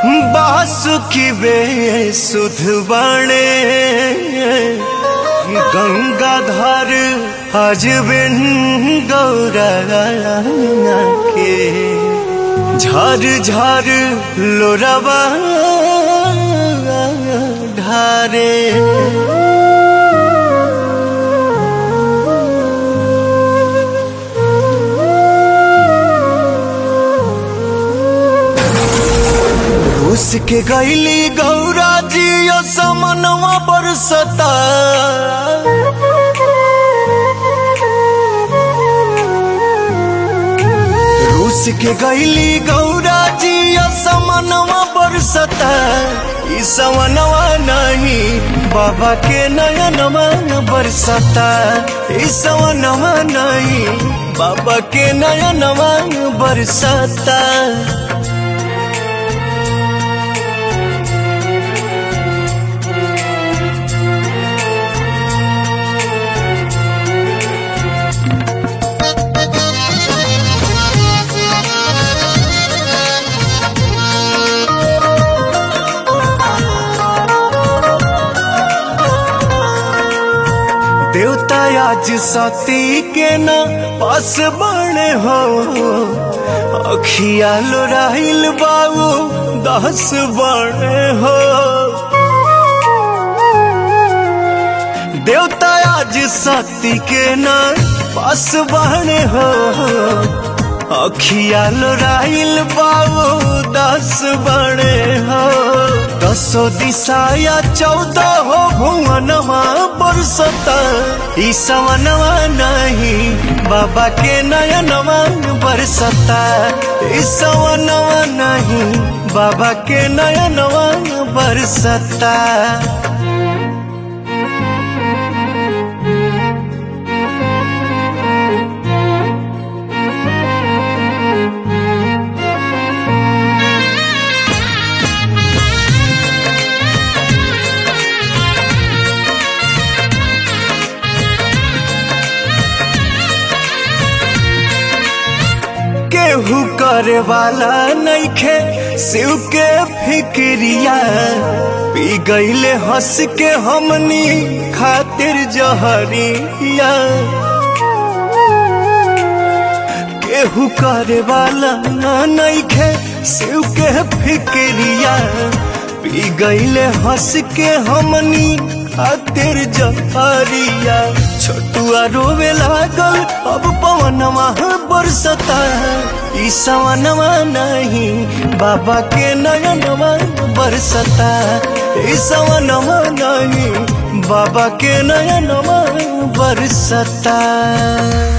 बासुकी बेसुध बने गंगाधर आज बिन गौरा के झर झर लोरवा ढारे। रूस के गैली गौरा जी समनवा बरसता रूस के गैली गौरा जी समनवा बरसता। ई समनवा नहीं बाबा के नयनवा बरसता। ई समनवा नहीं बाबा के नयनवा बरसता। देवता आज सती के न पास बने हो अखिया लोराइल बाबू 10 बने हो। देवता आज सती के न पास बने हो अखिया लोराइल बाबू 10 बने हो। 10 दिशाया 14 हो भुवनवा बरसता। ई सवनवा नहीं बाबा के नयनवा बरसता। ई सवनवा नहीं बाबा के नयनवा बरसता। केहू करे वाला नइखे शिव के फिक्रिया। पी गईले हंस के हमनी खातिर जहरिया। केहू करे वाला नइखे शिव के फिक्रिया। पी गईले हंस के हमनी खातिर जहरिया। छोटुआ रोवे लागल अब पवनवा बरसता। ई सवनवा नहीं बाबा के नयनवा बरसता। ई सवनवा नहीं बाबा के नयनवा बरसता।